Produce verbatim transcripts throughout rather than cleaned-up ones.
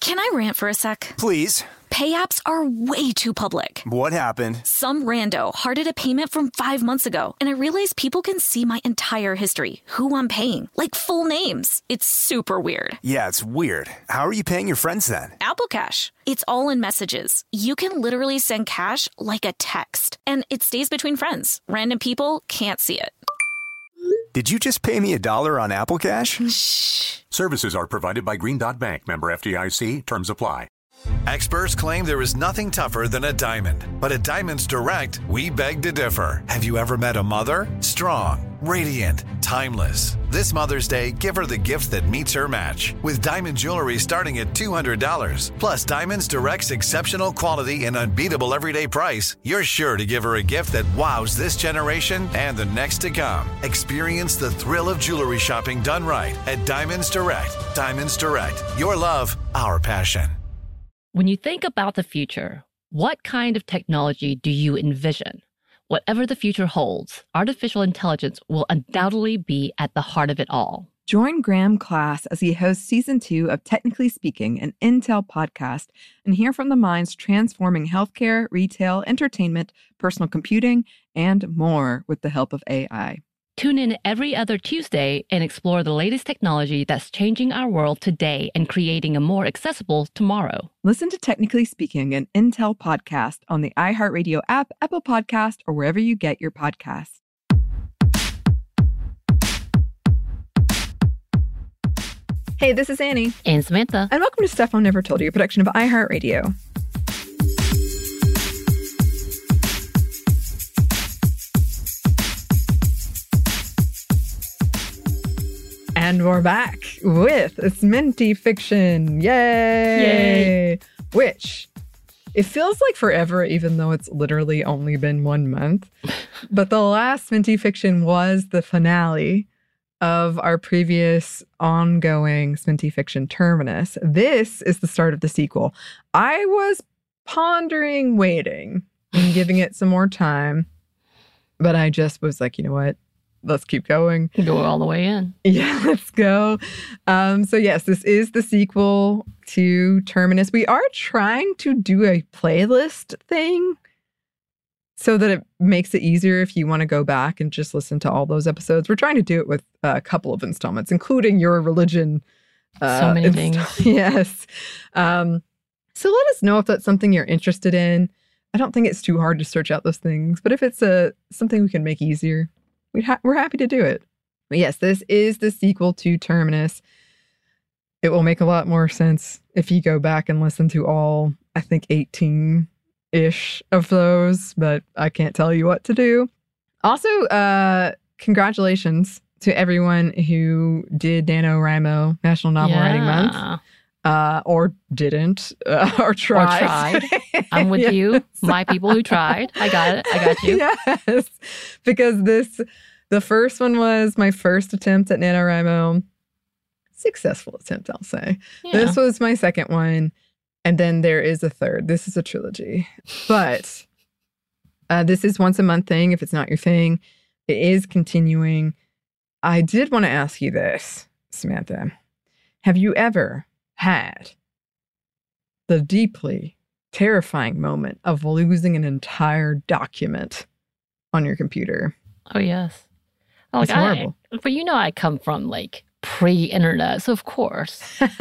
Can I rant for a sec? Please. Pay apps are way too public. What happened? Some rando hearted a payment from five months ago, and I realized people can see my entire history, who I'm paying, like full names. It's super weird. Yeah, it's weird. How are you paying your friends then? Apple Cash. It's all in messages. You can literally send cash like a text, and it stays between friends. Random people can't see it. Did you just pay me a dollar on Apple Cash? Shh. Services are provided by Green Dot Bank. Member F D I C. Terms apply. Experts claim there is nothing tougher than a diamond. But at Diamonds Direct, we beg to differ. Have you ever met a mother? Strong, radiant, timeless. This Mother's Day, give her the gift that meets her match. With diamond jewelry starting at two hundred dollars. Plus Diamonds Direct's exceptional quality and unbeatable everyday price, you're sure to give her a gift that wows this generation and the next to come. Experience the thrill of jewelry shopping done right at Diamonds Direct. Diamonds Direct. Your love, our passion. When you think about the future, what kind of technology do you envision? Whatever the future holds, artificial intelligence will undoubtedly be at the heart of it all. Join Graham Class as he hosts season two of Technically Speaking, an Intel podcast, and hear from the minds transforming healthcare, retail, entertainment, personal computing, and more with the help of A I. Tune in every other Tuesday and explore the latest technology that's changing our world today and creating a more accessible tomorrow. Listen to Technically Speaking, an Intel podcast on the iHeartRadio app, Apple Podcast, or wherever you get your podcasts. Hey, this is Annie. And Samantha. And welcome to Stuff Mom Never Told You, a production of iHeartRadio. And we're back with Sminty Fiction. Yay! Yay! Which, it feels like forever, even though it's literally only been one month. But the last Sminty Fiction was the finale of our previous ongoing Sminty Fiction Terminus. This is the start of the sequel. I was pondering waiting and giving it some more time, but I just was like, you know what? Let's keep going. Go all the way in. Yeah, let's go. Um, so yes, this is the sequel to Terminus. We are trying to do a playlist thing so that it makes it easier if you want to go back and just listen to all those episodes. We're trying to do it with a couple of installments, including your religion. Uh, so many inst- things. Yes. Um, so let us know if that's something you're interested in. I don't think it's too hard to search out those things, but if it's a something we can make easier, We'd ha- we're happy to do it. But yes, this is the sequel to Terminus. It will make a lot more sense if you go back and listen to all, I think, eighteen-ish of those, but I can't tell you what to do. Also, uh, congratulations to everyone who did NaNoWriMo National Novel yeah. Writing Month. Uh, or didn't, uh, or tried. Or tried. I'm with yes. you. My people who tried. I got it. I got you. Yes. Because this, the first one was my first attempt at NaNoWriMo. Successful attempt, I'll say. Yeah. This was my second one. And then there is a third. This is a trilogy. But uh, this is once a month thing if it's not your thing. It is continuing. I did want to ask you this, Samantha. Have you ever had the deeply terrifying moment of losing an entire document on your computer? Oh, yes. It's Like, horrible. I, but you know I come from, like, pre-internet, so of course.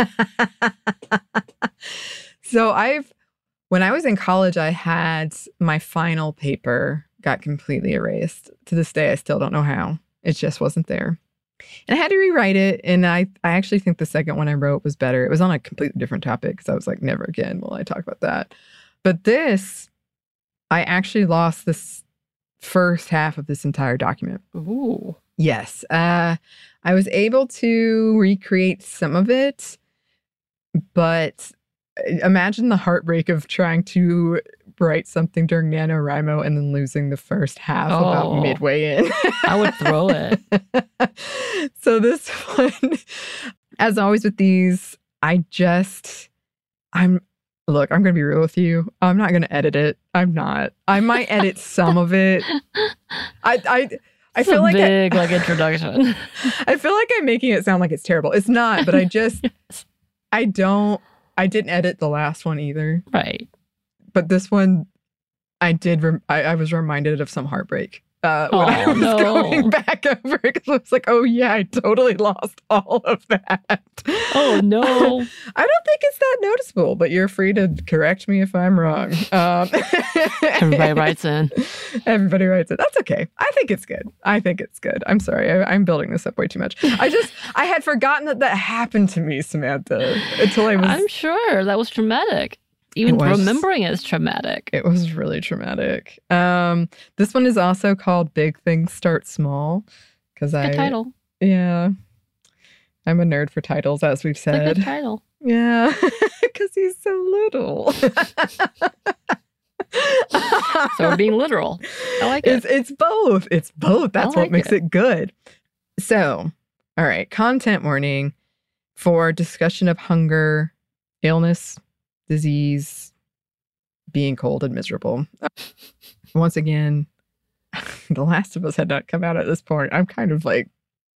So I've, when I was in college, I had my final paper got completely erased. To this day, I still don't know how. It just wasn't there. And I had to rewrite it. And I, I actually think the second one I wrote was better. It was on a completely different topic because I was like, never again will I talk about that. But this, I actually lost this first half of this entire document. Ooh. Yes. Uh, I was able to recreate some of it, but imagine the heartbreak of trying to write something during NaNoWriMo and then losing the first half Oh. about midway in. I would throw it. So this one, as always with these, I just, I'm, look, I'm going to be real with you. I'm not going to edit it. I'm not. I might edit some of it. I, I, I It's feel a like big I, like introduction. I feel like I'm making it sound like it's terrible. It's not, but I just, Yes. I don't, I didn't edit the last one either. Right. But this one, I did. Rem- I, I was reminded of some heartbreak uh, when Oh, I was no. going back over it. Because I was like, oh, yeah, I totally lost all of that. Oh, no. I don't think it's that noticeable, but you're free to correct me if I'm wrong. Um, Everybody writes in. Everybody writes it. That's okay. I think it's good. I think it's good. I'm sorry. I, I'm building this up way too much. I just, I had forgotten that that happened to me, Samantha, until I was... I'm sure that was traumatic. Even It was. remembering it is traumatic. It was really traumatic. Um, this one is also called Big Things Start Small. Because I... Good title. Yeah. I'm a nerd for titles, as we've It's a said. good title. Yeah. Because he's so little. So we're being literal. I like It's it. it's both. It's both. That's I what like makes it. it good. So, all right, content warning for discussion of hunger, illness, disease, being cold and miserable. Once again, The Last of Us had not come out at this point. I'm kind of like,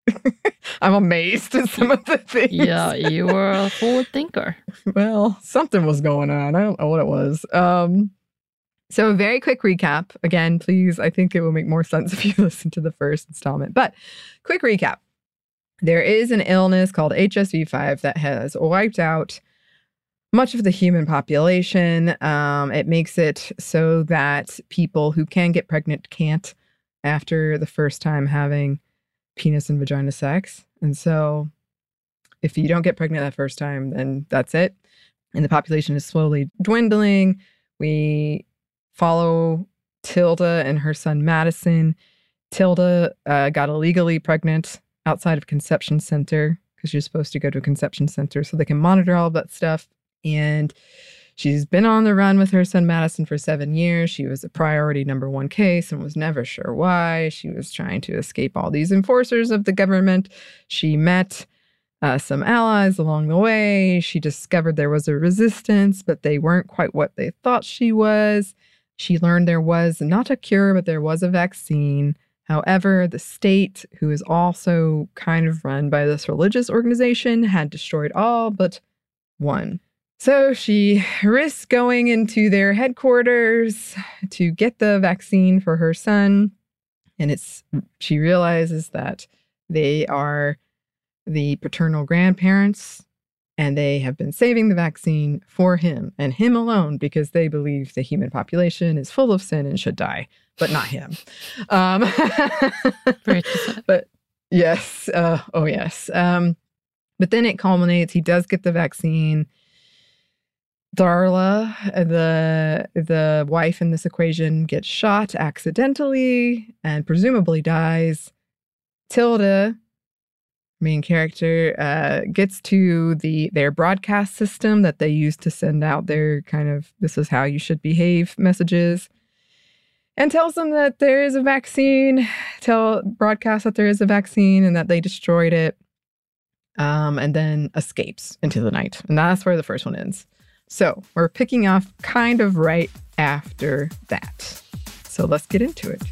I'm amazed at some of the things. Yeah, you were a forward thinker. Well, something was going on. I don't know what it was. Um, so a very quick recap. Again, please, I think it will make more sense if you listen to the first installment. But quick recap. There is an illness called H S V five that has wiped out much of the human population. Um, it makes it so that people who can get pregnant can't after the first time having penis and vagina sex. And so if you don't get pregnant that first time, then that's it. And the population is slowly dwindling. We follow Tilda and her son Madison. Tilda uh, got illegally pregnant outside of conception center because you're supposed to go to a conception center so they can monitor all of that stuff. And she's been on the run with her son Madison for seven years. She was a priority number one case and was never sure why. She was trying to escape all these enforcers of the government. She met uh, some allies along the way. She discovered there was a resistance, but they weren't quite what they thought she was. She learned there was not a cure, but there was a vaccine. However, the state, who is also kind of run by this religious organization, had destroyed all but one. So she risks going into their headquarters to get the vaccine for her son. And it's she realizes that they are the paternal grandparents and they have been saving the vaccine for him and him alone because they believe the human population is full of sin and should die, but not him. Um, Very specific. but yes, uh, oh yes. Um, but then it culminates. He does get the vaccine. Darla, the the wife in this equation, gets shot accidentally and presumably dies. Tilda, main character, uh, gets to the their broadcast system that they use to send out their kind of "this is how you should behave" messages, and tells them that there is a vaccine. Tell broadcast that there is a vaccine and that they destroyed it, um, and then escapes into the night. And that's where the first one ends. So we're picking off kind of right after that. So let's get into it.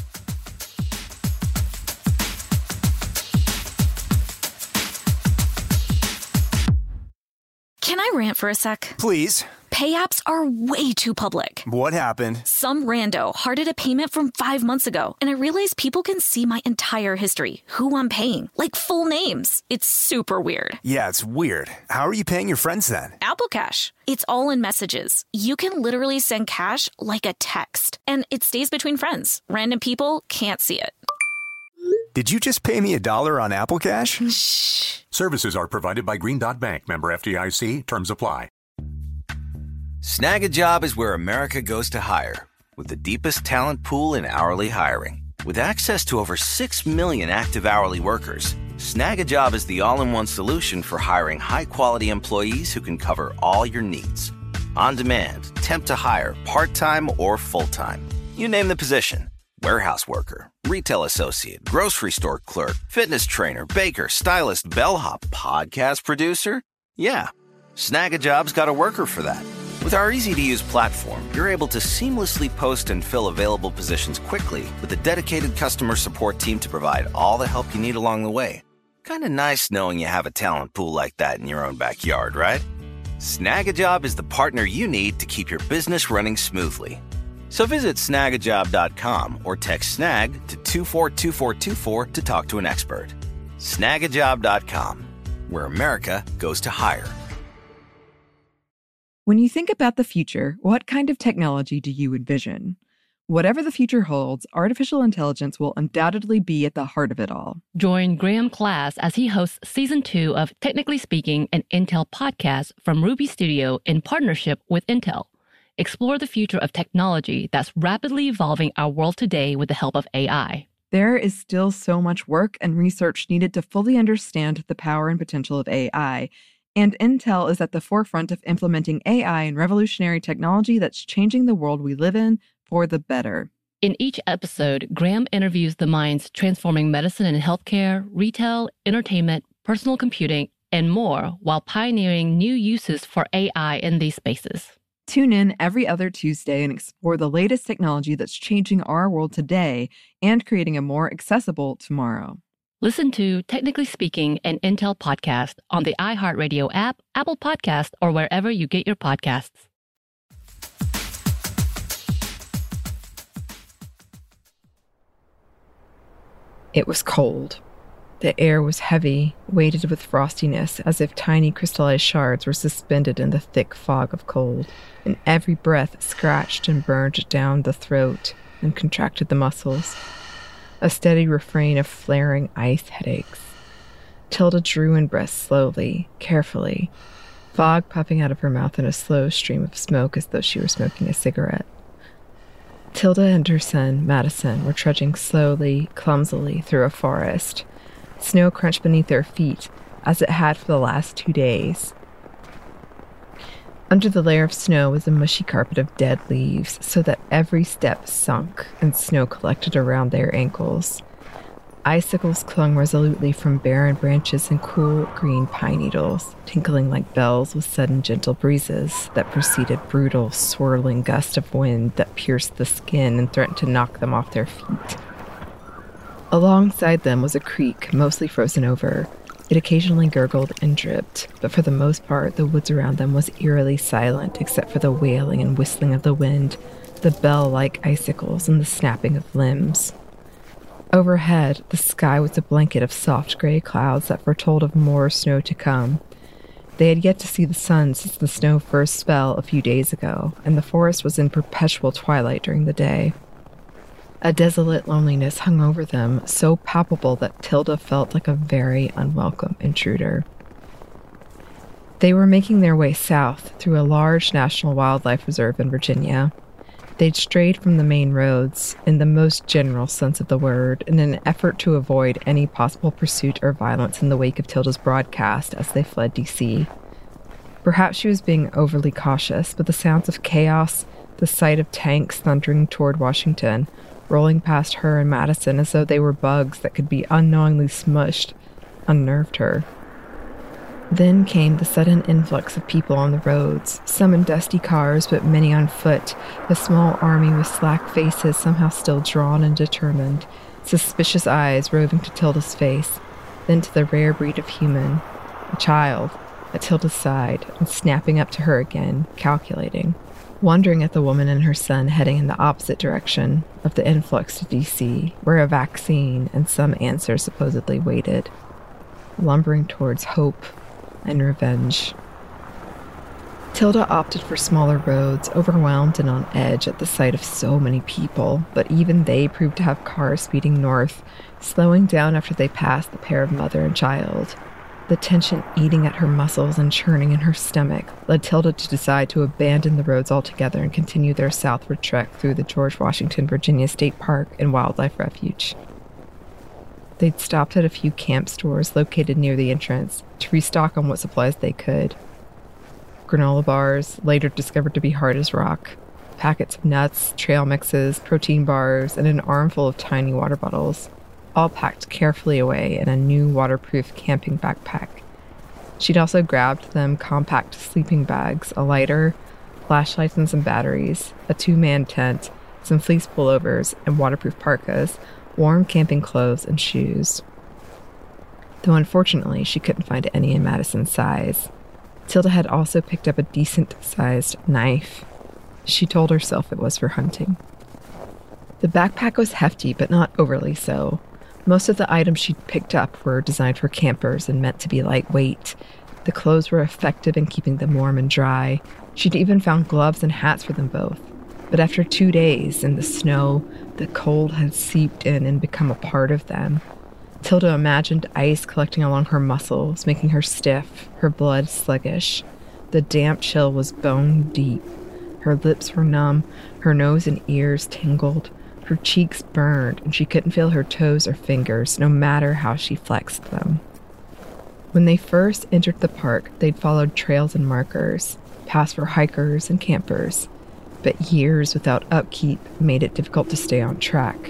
Can I rant for a sec? Please. Pay apps are way too public. What happened? Some rando hearted a payment from five months ago, and I realized people can see my entire history, who I'm paying, like full names. It's super weird. Yeah, it's weird. How are you paying your friends then? Apple Cash. It's all in messages. You can literally send cash like a text, and it stays between friends. Random people can't see it. Did you just pay me a dollar on Apple Cash? Shh. Services are provided by Green Dot Bank, member F D I C. Terms apply. Snag a Job is where America goes to hire, with the deepest talent pool in hourly hiring. With access to over six million active hourly workers, Snag a Job is the all-in-one solution for hiring high-quality employees who can cover all your needs. On demand, temp to hire, part-time or full-time. You name the position. Warehouse worker, retail associate, grocery store clerk, fitness trainer, baker, stylist, bellhop, podcast producer. Yeah, Snag a Job's got a worker for that. With our easy-to-use platform, you're able to seamlessly post and fill available positions quickly with a dedicated customer support team to provide all the help you need along the way. Kind of nice knowing you have a talent pool like that in your own backyard, right? Snag a Job is the partner you need to keep your business running smoothly. So visit snag a job dot com or text snag to two four two four two four to talk to an expert. snag a job dot com, where America goes to hire. When you think about the future, what kind of technology do you envision? Whatever the future holds, artificial intelligence will undoubtedly be at the heart of it all. Join Graham Class as he hosts Season two of Technically Speaking, an Intel podcast from Ruby Studio in partnership with Intel. Explore the future of technology that's rapidly evolving our world today with the help of A I. There is still so much work and research needed to fully understand the power and potential of A I, and Intel is at the forefront of implementing A I and revolutionary technology that's changing the world we live in for the better. In each episode, Graham interviews the minds transforming medicine and healthcare, retail, entertainment, personal computing, and more, while pioneering new uses for A I in these spaces. Tune in every other Tuesday and explore the latest technology that's changing our world today and creating a more accessible tomorrow. Listen to Technically Speaking, an Intel podcast on the iHeartRadio app, Apple Podcast, or wherever you get your podcasts. It was cold. The air was heavy, weighted with frostiness, as if tiny crystallized shards were suspended in the thick fog of cold, and every breath scratched and burned down the throat and contracted the muscles. A steady refrain of flaring ice headaches. Tilda drew in breath slowly, carefully, fog puffing out of her mouth in a slow stream of smoke as though she were smoking a cigarette. Tilda and her son, Madison, were trudging slowly, clumsily through a forest. Snow crunched beneath their feet, as it had for the last two days. Under the layer of snow was a mushy carpet of dead leaves, so that every step sunk and snow collected around their ankles. Icicles clung resolutely from barren branches and cool green pine needles, tinkling like bells with sudden gentle breezes that preceded brutal, swirling gusts of wind that pierced the skin and threatened to knock them off their feet. Alongside them was a creek, mostly frozen over. It occasionally gurgled and dripped, but for the most part, the woods around them was eerily silent except for the wailing and whistling of the wind, the bell-like icicles, and the snapping of limbs. Overhead, the sky was a blanket of soft gray clouds that foretold of more snow to come. They had yet to see the sun since the snow first fell a few days ago, and the forest was in perpetual twilight during the day. A desolate loneliness hung over them, so palpable that Tilda felt like a very unwelcome intruder. They were making their way south through a large national wildlife reserve in Virginia. They'd strayed from the main roads, in the most general sense of the word, in an effort to avoid any possible pursuit or violence in the wake of Tilda's broadcast as they fled D C. Perhaps she was being overly cautious, but the sounds of chaos, the sight of tanks thundering toward Washington, rolling past her and Madison as though they were bugs that could be unknowingly smushed, unnerved her. Then came the sudden influx of people on the roads, some in dusty cars, but many on foot, a small army with slack faces somehow still drawn and determined, suspicious eyes roving to Tilda's face, then to the rare breed of human, a child, at Tilda's side, and snapping up to her again, calculating, wondering at the woman and her son heading in the opposite direction of the influx to D C, where a vaccine and some answer supposedly waited, lumbering towards hope and revenge. Tilda opted for smaller roads, overwhelmed and on edge at the sight of so many people, but even they proved to have cars speeding north, slowing down after they passed the pair of mother and child. The tension eating at her muscles and churning in her stomach led Tilda to decide to abandon the roads altogether and continue their southward trek through the George Washington, Virginia State Park and Wildlife Refuge. They'd stopped at a few camp stores located near the entrance to restock on what supplies they could. Granola bars, later discovered to be hard as rock, packets of nuts, trail mixes, protein bars, and an armful of tiny water bottles, all packed carefully away in a new waterproof camping backpack. She'd also grabbed them compact sleeping bags, a lighter, flashlights and some batteries, a two-man tent, some fleece pullovers, and waterproof parkas, warm camping clothes, and shoes. Though unfortunately, she couldn't find any in Madison's size. Tilda had also picked up a decent-sized knife. She told herself it was for hunting. The backpack was hefty, but not overly so. Most of the items she'd picked up were designed for campers and meant to be lightweight. The clothes were effective in keeping them warm and dry. She'd even found gloves and hats for them both. But after two days in the snow, the cold had seeped in and become a part of them. Tilda imagined ice collecting along her muscles, making her stiff, her blood sluggish. The damp chill was bone deep. Her lips were numb, her nose and ears tingled. Her cheeks burned, and she couldn't feel her toes or fingers, no matter how she flexed them. When they first entered the park, they'd followed trails and markers, passed for hikers and campers, but years without upkeep made it difficult to stay on track.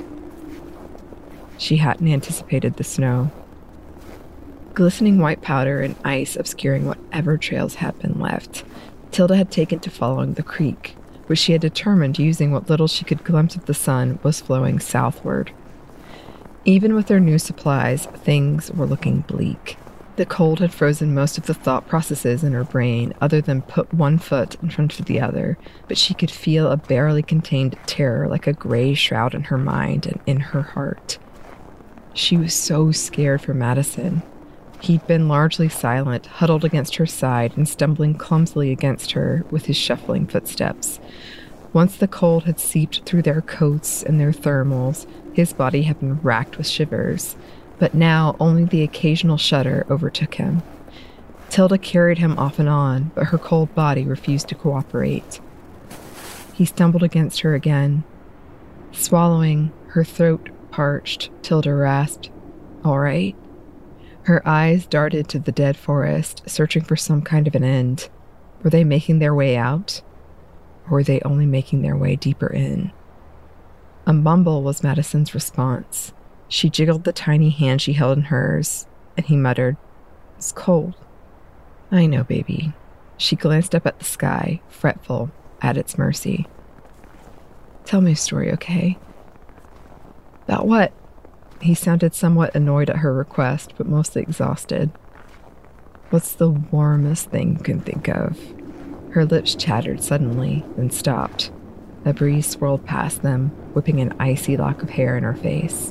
She hadn't anticipated the snow. Glistening white powder and ice obscuring whatever trails had been left, Tilda had taken to following the creek, which she had determined, using what little she could glimpse of the sun, was flowing southward. Even with their new supplies, things were looking bleak. The cold had frozen most of the thought processes in her brain, other than put one foot in front of the other, but she could feel a barely contained terror like a gray shroud in her mind and in her heart. She was so scared for Madison. He'd been largely silent, huddled against her side and stumbling clumsily against her with his shuffling footsteps. Once the cold had seeped through their coats and their thermals, his body had been racked with shivers, but now only the occasional shudder overtook him. Tilda carried him off and on, but her cold body refused to cooperate. He stumbled against her again. Swallowing, her throat parched, Tilda rasped, "All right?" Her eyes darted to the dead forest, searching for some kind of an end. Were they making their way out? Or were they only making their way deeper in? A mumble was Madison's response. She jiggled the tiny hand she held in hers, and he muttered, "It's cold." "I know, baby." She glanced up at the sky, fretful, at its mercy. "Tell me a story, okay?" "About what?" He sounded somewhat annoyed at her request, but mostly exhausted. "What's the warmest thing you can think of?" Her lips chattered suddenly, then stopped. A breeze swirled past them, whipping an icy lock of hair in her face.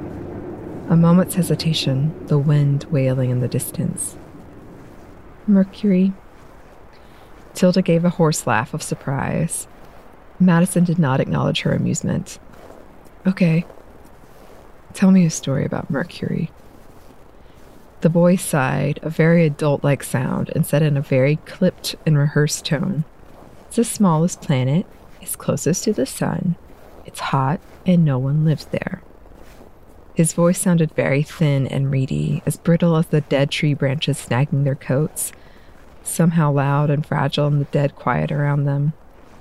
A moment's hesitation, the wind wailing in the distance. "Mercury." Tilda gave a hoarse laugh of surprise. Madison did not acknowledge her amusement. "Okay. Tell me a story about Mercury." The boy sighed, a very adult-like sound, and said in a very clipped and rehearsed tone, "It's the smallest planet. It's closest to the sun. It's hot, and no one lives there." His voice sounded very thin and reedy, as brittle as the dead tree branches snagging their coats, somehow loud and fragile in the dead quiet around them.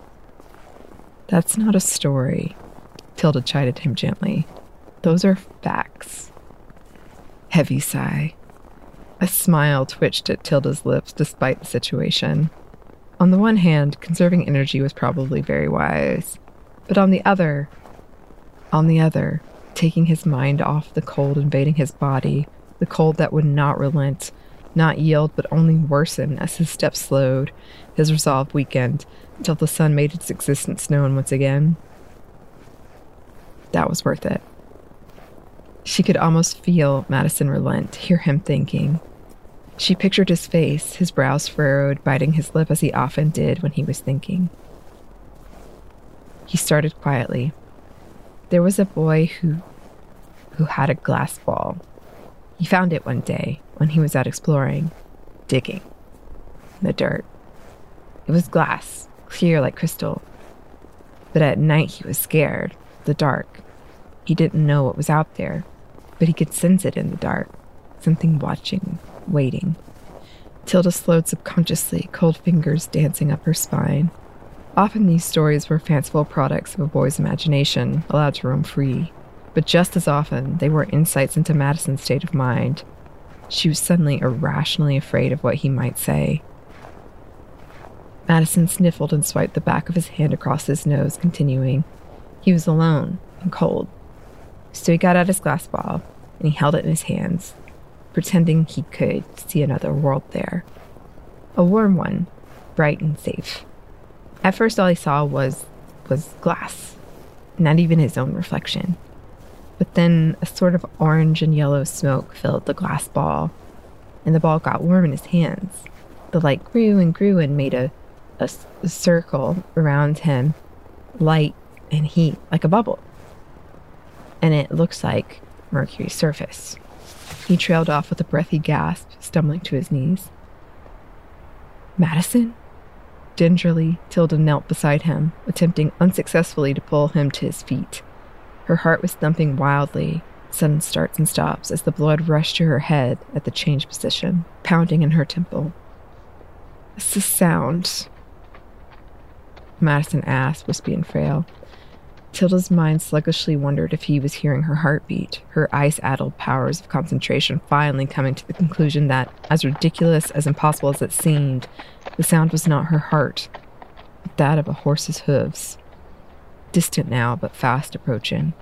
"That's not a story," Tilda chided him gently. "Those are facts." Heavy sigh. A smile twitched at Tilda's lips despite the situation. On the one hand, conserving energy was probably very wise. But on the other, on the other, taking his mind off the cold invading his body, the cold that would not relent, not yield, but only worsen as his steps slowed, his resolve weakened, until the sun made its existence known once again. That was worth it. She could almost feel Madison relent, hear him thinking. She pictured his face, his brows furrowed, biting his lip as he often did when he was thinking. He started quietly. There was a boy who, who had a glass ball. He found it one day when he was out exploring, digging in the dirt. It was glass, clear like crystal. But at night he was scared, the dark. He didn't know what was out there, but he could sense it in the dark. Something watching, waiting. Tilda slowed subconsciously, cold fingers dancing up her spine. Often these stories were fanciful products of a boy's imagination, allowed to roam free. But just as often, they were insights into Madison's state of mind. She was suddenly irrationally afraid of what he might say. Madison sniffled and swiped the back of his hand across his nose, continuing. He was alone and cold. So he got out his glass ball, and he held it in his hands, pretending he could see another world there. A warm one, bright and safe. At first all he saw was was glass, not even his own reflection. But then a sort of orange and yellow smoke filled the glass ball, and the ball got warm in his hands. The light grew and grew and made a, a, a circle around him, light and heat, like a bubble. And it looks like Mercury's surface. He trailed off with a breathy gasp, stumbling to his knees. Madison? Gingerly, Tilda knelt beside him, attempting unsuccessfully to pull him to his feet. Her heart was thumping wildly, sudden starts and stops as the blood rushed to her head at the change position, pounding in her temple. What's the sound? Madison asked, wispy and frail. Tilda's mind sluggishly wondered if he was hearing her heartbeat, her ice-addled powers of concentration finally coming to the conclusion that, as ridiculous, as impossible as it seemed, the sound was not her heart, but that of a horse's hooves. Distant now, but fast approaching.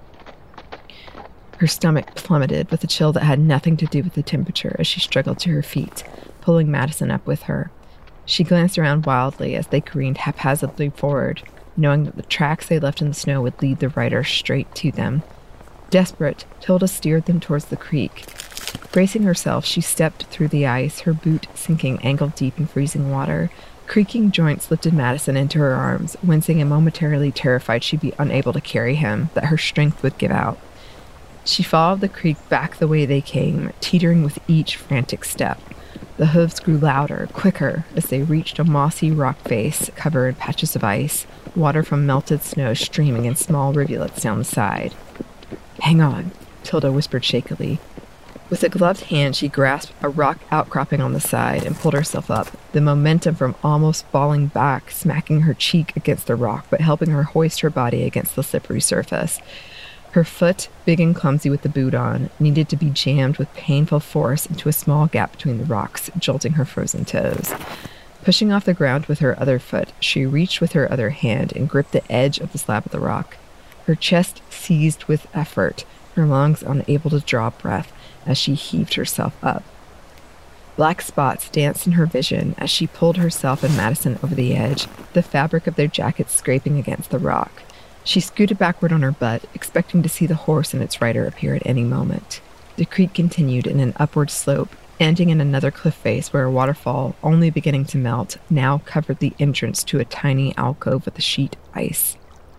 Her stomach plummeted with a chill that had nothing to do with the temperature as she struggled to her feet, pulling Madison up with her. She glanced around wildly as they careened haphazardly forward, knowing that the tracks they left in the snow would lead the rider straight to them. Desperate, Tilda steered them towards the creek. Bracing herself, she stepped through the ice, her boot sinking ankle-deep in freezing water. Creaking joints lifted Madison into her arms, wincing and momentarily terrified she'd be unable to carry him, that her strength would give out. She followed the creek back the way they came, teetering with each frantic step. The hooves grew louder, quicker, as they reached a mossy rock face covered in patches of ice, water from melted snow streaming in small rivulets down the side. "Hang on," Tilda whispered shakily. With a gloved hand, she grasped a rock outcropping on the side and pulled herself up, the momentum from almost falling back smacking her cheek against the rock but helping her hoist her body against the slippery surface. Her foot, big and clumsy with the boot on, needed to be jammed with painful force into a small gap between the rocks, jolting her frozen toes. Pushing off the ground with her other foot, she reached with her other hand and gripped the edge of the slab of the rock. Her chest seized with effort, her lungs unable to draw breath as she heaved herself up. Black spots danced in her vision as she pulled herself and Madison over the edge, the fabric of their jackets scraping against the rock. She scooted backward on her butt, expecting to see the horse and its rider appear at any moment. The creek continued in an upward slope, ending in another cliff face where a waterfall, only beginning to melt, now covered the entrance to a tiny alcove with a sheet ice.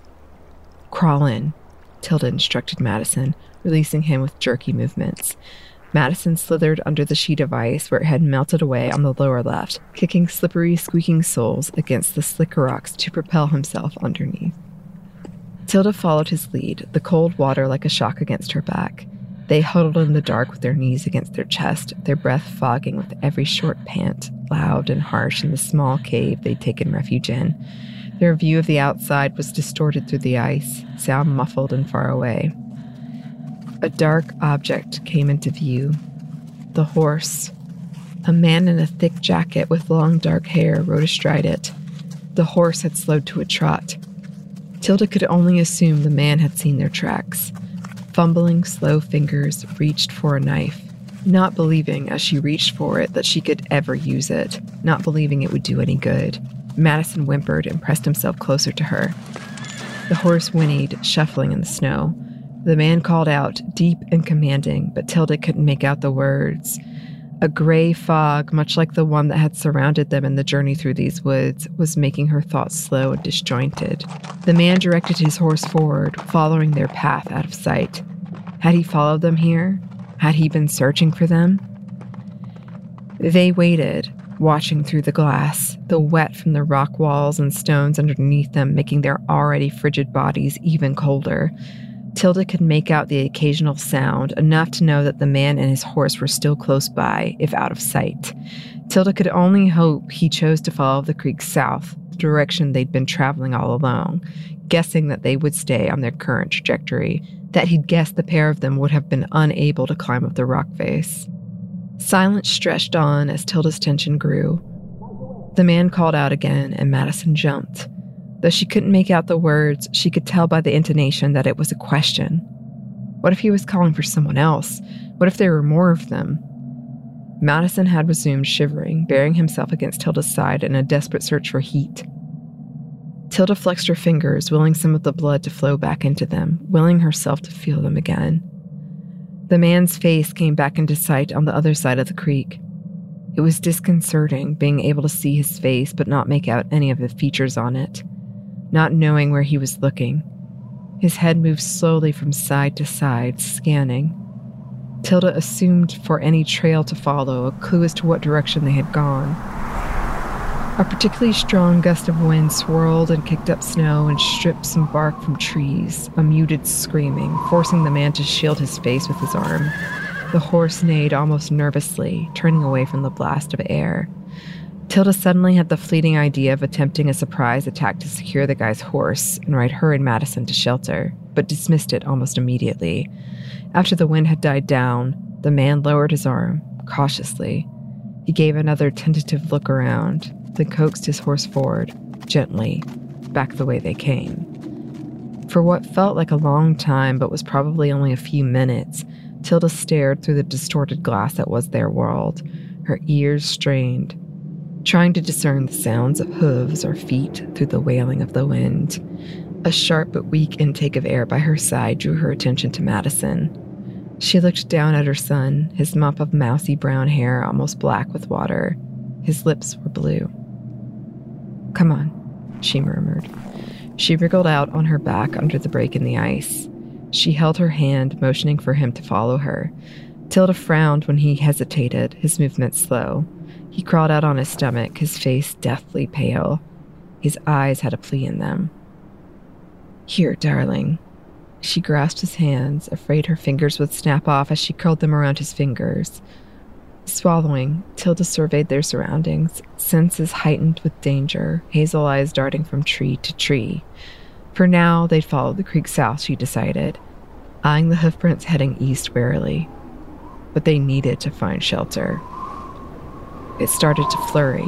"Crawl in," Tilda instructed Madison, releasing him with jerky movements. Madison slithered under the sheet of ice where it had melted away on the lower left, kicking slippery, squeaking soles against the slick rocks to propel himself underneath. Tilda followed his lead, the cold water like a shock against her back. They huddled in the dark with their knees against their chest, their breath fogging with every short pant, loud and harsh in the small cave they'd taken refuge in. Their view of the outside was distorted through the ice, sound muffled and far away. A dark object came into view. The horse. A man in a thick jacket with long dark hair rode astride it. The horse had slowed to a trot. Tilda could only assume the man had seen their tracks. Fumbling, slow fingers reached for a knife, not believing as she reached for it that she could ever use it, not believing it would do any good. Madison whimpered and pressed himself closer to her. The horse whinnied, shuffling in the snow. The man called out, deep and commanding, but Tilda couldn't make out the words. A gray fog, much like the one that had surrounded them in the journey through these woods, was making her thoughts slow and disjointed. The man directed his horse forward, following their path out of sight. Had he followed them here? Had he been searching for them? They waited, watching through the glass, the wet from the rock walls and stones underneath them making their already frigid bodies even colder. Tilda could make out the occasional sound, enough to know that the man and his horse were still close by, if out of sight. Tilda could only hope he chose to follow the creek south, the direction they'd been traveling all along, guessing that they would stay on their current trajectory, that he'd guessed the pair of them would have been unable to climb up the rock face. Silence stretched on as Tilda's tension grew. The man called out again, and Madison jumped. Though she couldn't make out the words, she could tell by the intonation that it was a question. What if he was calling for someone else? What if there were more of them? Madison had resumed shivering, burying himself against Tilda's side in a desperate search for heat. Tilda flexed her fingers, willing some of the blood to flow back into them, willing herself to feel them again. The man's face came back into sight on the other side of the creek. It was disconcerting, being able to see his face but not make out any of the features on it, not knowing where he was looking. His head moved slowly from side to side, scanning. Tilda assumed for any trail to follow, a clue as to what direction they had gone. A particularly strong gust of wind swirled and kicked up snow and stripped some bark from trees, a muted screaming, forcing the man to shield his face with his arm. The horse neighed almost nervously, turning away from the blast of air. Tilda suddenly had the fleeting idea of attempting a surprise attack to secure the guy's horse and ride her and Madison to shelter, but dismissed it almost immediately. After the wind had died down, the man lowered his arm, cautiously. He gave another tentative look around, then coaxed his horse forward, gently, back the way they came. For what felt like a long time but was probably only a few minutes, Tilda stared through the distorted glass that was their world, her ears strained, trying to discern the sounds of hooves or feet through the wailing of the wind. A sharp but weak intake of air by her side drew her attention to Madison. She looked down at her son, his mop of mousy brown hair almost black with water. His lips were blue. "Come on," she murmured. She wriggled out on her back under the break in the ice. She held her hand, motioning for him to follow her. Tilda frowned when he hesitated, his movements slow. He crawled out on his stomach, his face deathly pale. His eyes had a plea in them. "Here, darling." She grasped his hands, afraid her fingers would snap off as she curled them around his fingers. Swallowing, Tilda surveyed their surroundings, senses heightened with danger, hazel eyes darting from tree to tree. For now, they'd follow the creek south, she decided, eyeing the hoofprints heading east warily. But they needed to find shelter. It started to flurry.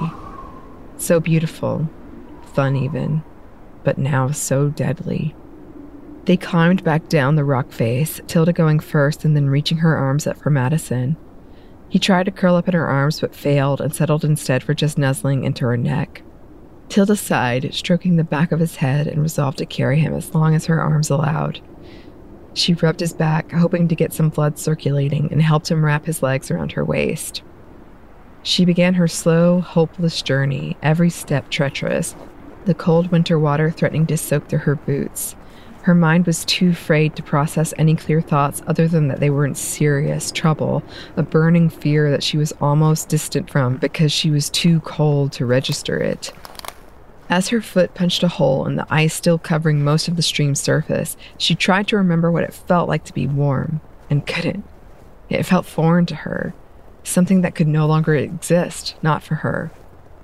So beautiful, fun even, but now so deadly. They climbed back down the rock face, Tilda going first and then reaching her arms up for Madison. He tried to curl up in her arms but failed and settled instead for just nuzzling into her neck. Tilda sighed, stroking the back of his head, and resolved to carry him as long as her arms allowed. She rubbed his back, hoping to get some blood circulating, and helped him wrap his legs around her waist. She began her slow, hopeless journey, every step treacherous, the cold winter water threatening to soak through her boots. Her mind was too afraid to process any clear thoughts other than that they were in serious trouble, a burning fear that she was almost distant from because she was too cold to register it. As her foot punched a hole in the ice still covering most of the stream's surface, she tried to remember what it felt like to be warm, and couldn't. It felt foreign to her, something that could no longer exist, not for her,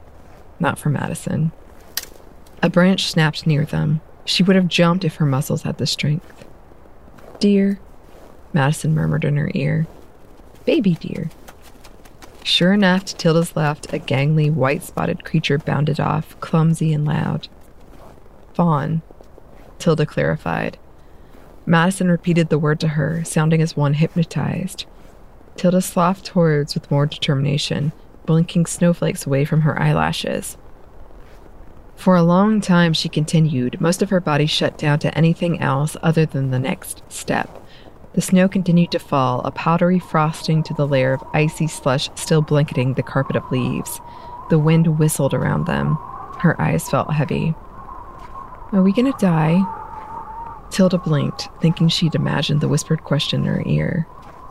not for Madison. A branch snapped near them. She would have jumped if her muscles had the strength. "Deer," Madison murmured in her ear. "Baby deer." Sure enough, to Tilda's left, a gangly, white-spotted creature bounded off, clumsy and loud. "Fawn," Tilda clarified. Madison repeated the word to her, sounding as one hypnotized. Tilda sloughed towards with more determination, blinking snowflakes away from her eyelashes. For a long time she continued, most of her body shut down to anything else other than the next step. The snow continued to fall, a powdery frosting to the layer of icy slush still blanketing the carpet of leaves. The wind whistled around them. Her eyes felt heavy. "Are we gonna die?" Tilda blinked, thinking she'd imagined the whispered question in her ear.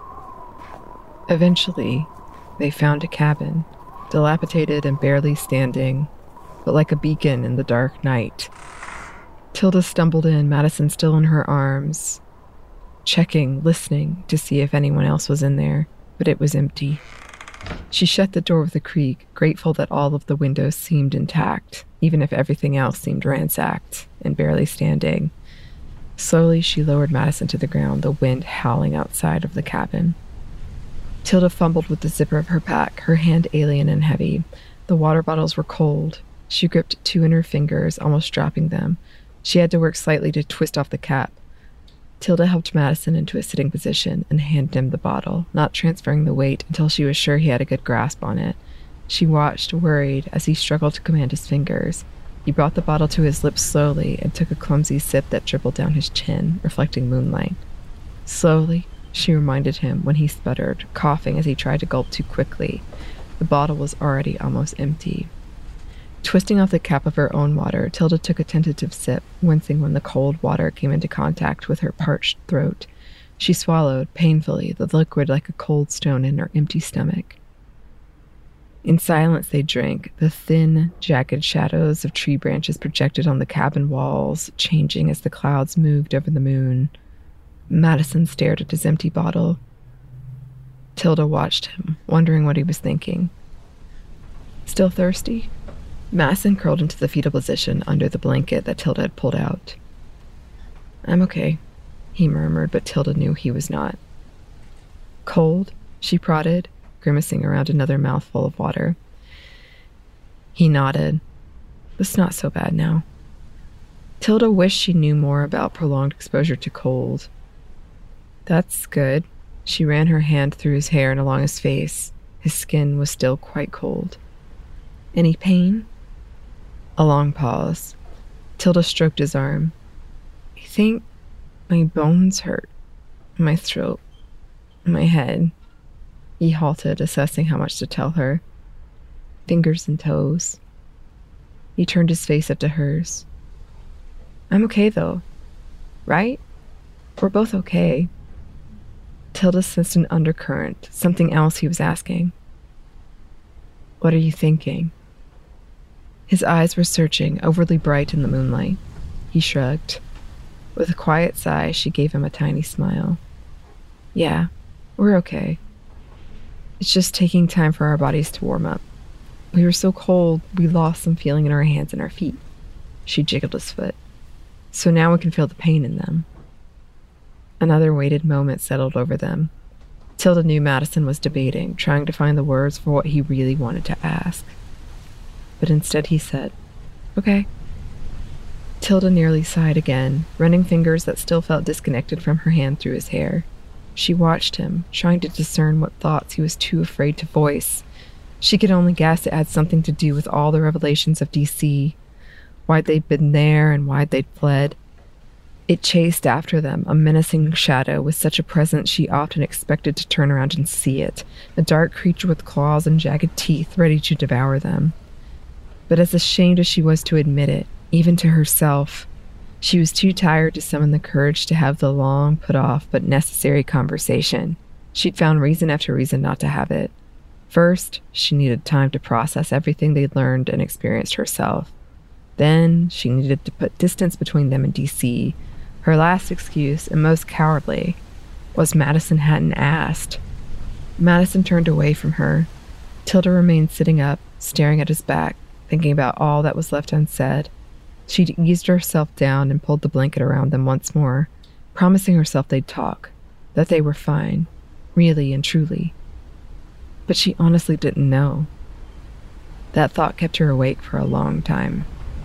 Eventually, they found a cabin, dilapidated and barely standing, but like a beacon in the dark night. Tilda stumbled in, Madison still in her arms, checking, listening to see if anyone else was in there, but it was empty. She shut the door with a creak, grateful that all of the windows seemed intact, even if everything else seemed ransacked and barely standing. Slowly, she lowered Madison to the ground, the wind howling outside of the cabin. Tilda fumbled with the zipper of her pack, her hand alien and heavy. The water bottles were cold. She gripped two in her fingers, almost dropping them. She had to work slightly to twist off the cap. Tilda helped Madison into a sitting position and handed him the bottle, not transferring the weight until she was sure he had a good grasp on it. She watched, worried, as he struggled to command his fingers. He brought the bottle to his lips slowly and took a clumsy sip that dribbled down his chin, reflecting moonlight. Slowly, she reminded him when he sputtered, coughing as he tried to gulp too quickly. The bottle was already almost empty. Twisting off the cap of her own water, Tilda took a tentative sip, wincing when the cold water came into contact with her parched throat. She swallowed, painfully, the liquid like a cold stone in her empty stomach. In silence they drank, the thin, jagged shadows of tree branches projected on the cabin walls, changing as the clouds moved over the moon. Madison stared at his empty bottle. Tilda watched him, wondering what he was thinking. Still thirsty? Madison curled into the fetal position under the blanket that Tilda had pulled out. I'm okay, he murmured, but Tilda knew he was not. Cold? She prodded, grimacing around another mouthful of water. He nodded. It's not so bad now. Tilda wished she knew more about prolonged exposure to cold. That's good. She ran her hand through his hair and along his face. His skin was still quite cold. Any pain? A long pause. Tilda stroked his arm. I think my bones hurt. My throat. My head. He halted, assessing how much to tell her. Fingers and toes. He turned his face up to hers. I'm okay, though. Right? We're both okay. Tilda sensed an undercurrent, something else he was asking. What are you thinking? His eyes were searching, overly bright in the moonlight. He shrugged. With a quiet sigh, she gave him a tiny smile. Yeah, we're okay. It's just taking time for our bodies to warm up. We were so cold, we lost some feeling in our hands and our feet. She jiggled his foot. So now we can feel the pain in them. Another weighted moment settled over them. Tilda knew Madison was debating, trying to find the words for what he really wanted to ask. But instead he said, okay. Tilda nearly sighed again, running fingers that still felt disconnected from her hand through his hair. She watched him, trying to discern what thoughts he was too afraid to voice. She could only guess it had something to do with all the revelations of D C, why they'd been there and why they'd fled. It chased after them, a menacing shadow with such a presence she often expected to turn around and see it, a dark creature with claws and jagged teeth ready to devour them. But as ashamed as she was to admit it, even to herself, she was too tired to summon the courage to have the long, put-off, but necessary conversation. She'd found reason after reason not to have it. First, she needed time to process everything they'd learned and experienced herself. Then, she needed to put distance between them and D C. Her last excuse, and most cowardly, was Madison hadn't asked. Madison turned away from her. Tilda remained sitting up, staring at his back, thinking about all that was left unsaid. She'd eased herself down and pulled the blanket around them once more, promising herself they'd talk, that they were fine, really and truly. But she honestly didn't know. That thought kept her awake for a long time.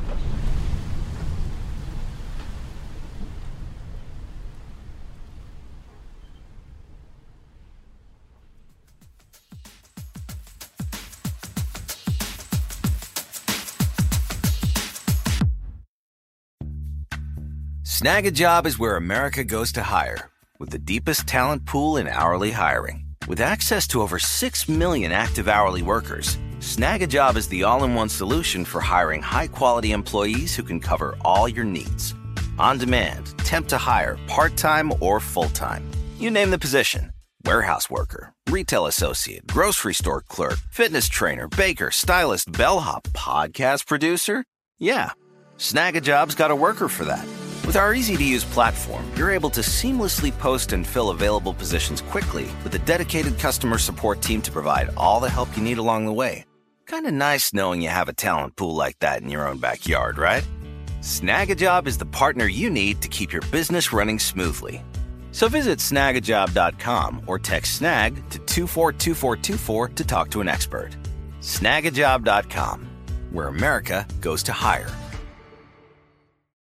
Snag a Job is where America goes to hire, with the deepest talent pool in hourly hiring. With access to over six million active hourly workers, Snag a Job is the all-in-one solution for hiring high-quality employees who can cover all your needs. On demand, temp to hire, part-time or full-time. You name the position. Warehouse worker, retail associate, grocery store clerk, fitness trainer, baker, stylist, bellhop, podcast producer. Yeah, Snag a Job's got a worker for that. With our easy-to-use platform, you're able to seamlessly post and fill available positions quickly with a dedicated customer support team to provide all the help you need along the way. Kind of nice knowing you have a talent pool like that in your own backyard, right? Snag a Job is the partner you need to keep your business running smoothly. So visit snag a job dot com or text SNAG to two four two four two four to talk to an expert. snag a job dot com, where America goes to hire.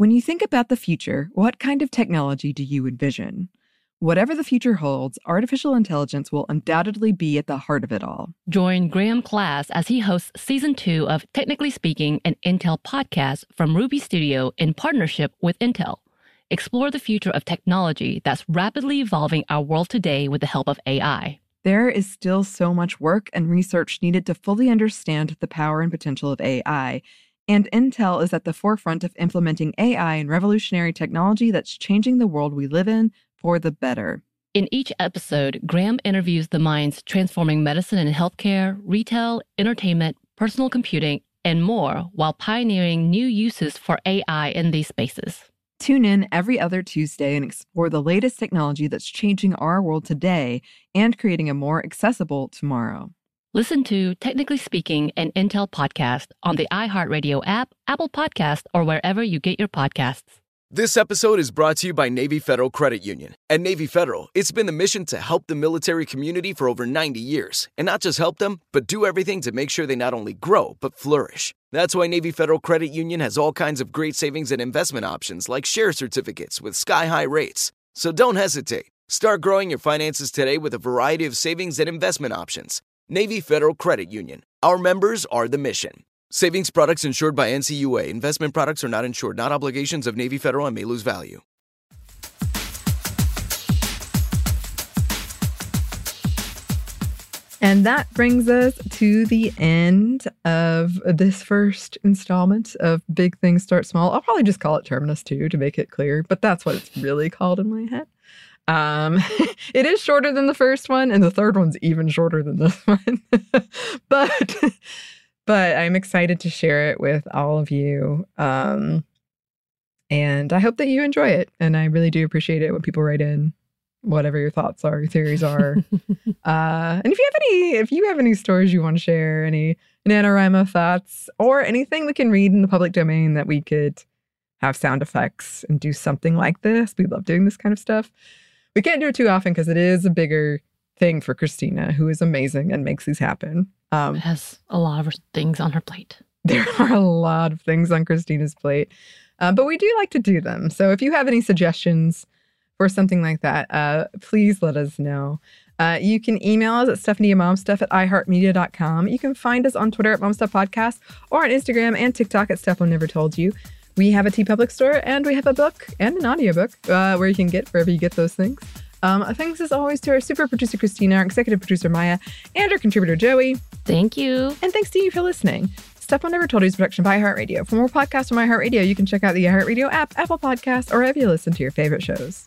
When you think about the future, what kind of technology do you envision? Whatever the future holds, artificial intelligence will undoubtedly be at the heart of it all. Join Graham Class as he hosts season two of Technically Speaking, an Intel podcast from Ruby Studio in partnership with Intel. Explore the future of technology that's rapidly evolving our world today with the help of A I. There is still so much work and research needed to fully understand the power and potential of A I, and Intel is at the forefront of implementing A I and revolutionary technology that's changing the world we live in for the better. In each episode, Graham interviews the minds transforming medicine and healthcare, retail, entertainment, personal computing, and more while pioneering new uses for A I in these spaces. Tune in every other Tuesday and explore the latest technology that's changing our world today and creating a more accessible tomorrow. Listen to Technically Speaking, an Intel podcast on the iHeartRadio app, Apple Podcast, or wherever you get your podcasts. This episode is brought to you by Navy Federal Credit Union. At Navy Federal, it's been the mission to help the military community for over ninety years. And not just help them, but do everything to make sure they not only grow, but flourish. That's why Navy Federal Credit Union has all kinds of great savings and investment options like share certificates with sky-high rates. So don't hesitate. Start growing your finances today with a variety of savings and investment options. Navy Federal Credit Union. Our members are the mission. Savings products insured by N C U A. Investment products are not insured, not obligations of Navy Federal and may lose value. And that brings us to the end of this first installment of Big Things Start Small. I'll probably just call it Terminus two to make it clear, but that's what it's really called in my head. Um, it is shorter than the first one, and the third one's even shorter than this one. but... But I'm excited to share it with all of you. Um, and I hope that you enjoy it. And I really do appreciate it when people write in whatever your thoughts are, your theories are. uh, and if you have any, if you have any stories you want to share, any NaNoWriMo thoughts, or anything we can read in the public domain that we could have sound effects and do something like this. We love doing this kind of stuff. We can't do it too often because it is a bigger thing for Christina, who is amazing and makes these happen. Um, has a lot of things on her plate. There are a lot of things on Christina's plate, uh, but we do like to do them. So if you have any suggestions for something like that, uh, please let us know. Uh, you can email us at stephanie and momstuff at i heart media dot com. You can find us on Twitter at momstuffpodcast or on Instagram and TikTok at Steph Never Told You. We have a TeePublic store, and we have a book and an audiobook uh, where you can get wherever you get those things. Um, thanks as always to our super producer, Christina, our executive producer, Maya, and our contributor, Joey. Thank you. And thanks to you for listening. Steph Never Told You is a production by iHeartRadio. For more podcasts from iHeartRadio, you can check out the iHeartRadio app, Apple Podcasts, or wherever you listen to your favorite shows.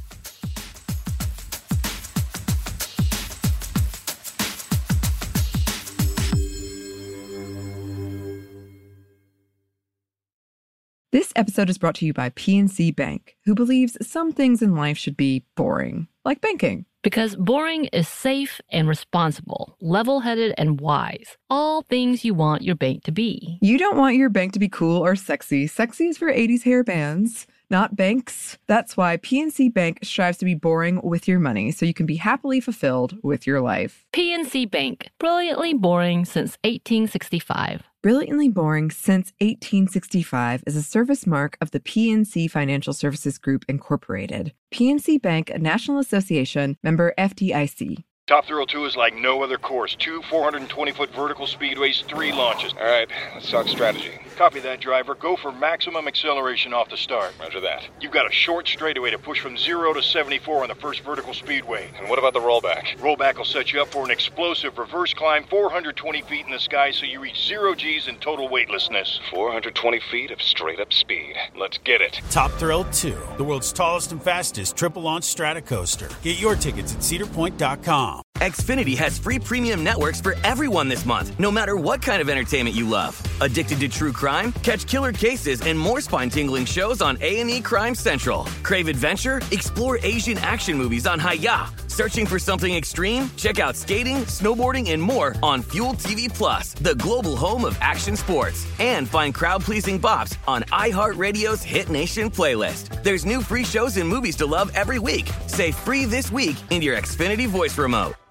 This episode is brought to you by P N C Bank, who believes some things in life should be boring, like banking. Because boring is safe and responsible, level-headed and wise. All things you want your bank to be. You don't want your bank to be cool or sexy. Sexy is for eighties hair bands, not banks. That's why P N C Bank strives to be boring with your money so you can be happily fulfilled with your life. P N C Bank, brilliantly boring since eighteen sixty-five. Brilliantly Boring Since eighteen sixty-five is a service mark of the P N C Financial Services Group, Incorporated. P N C Bank, a National Association, member F D I C. Top Thrill two is like no other course. Two four hundred twenty foot vertical speedways, three launches. All right, let's talk strategy. Copy that, driver. Go for maximum acceleration off the start. Roger that. You've got a short straightaway to push from zero to seventy-four on the first vertical speedway. And what about the rollback? Rollback will set you up for an explosive reverse climb four hundred twenty feet in the sky so you reach zero G's in total weightlessness. four hundred twenty feet of straight-up speed. Let's get it. Top Thrill two, the world's tallest and fastest triple-launch Stratocoaster. Get your tickets at cedar point dot com. Xfinity has free premium networks for everyone this month, no matter what kind of entertainment you love. Addicted to true crime? Catch killer cases and more spine-tingling shows on A and E Crime Central. Crave adventure? Explore Asian action movies on Hi-Ya. Searching for something extreme? Check out skating, snowboarding, and more on Fuel T V Plus, the global home of action sports. And find crowd-pleasing bops on iHeartRadio's Hit Nation playlist. There's new free shows and movies to love every week. Say free this week in your Xfinity voice remote.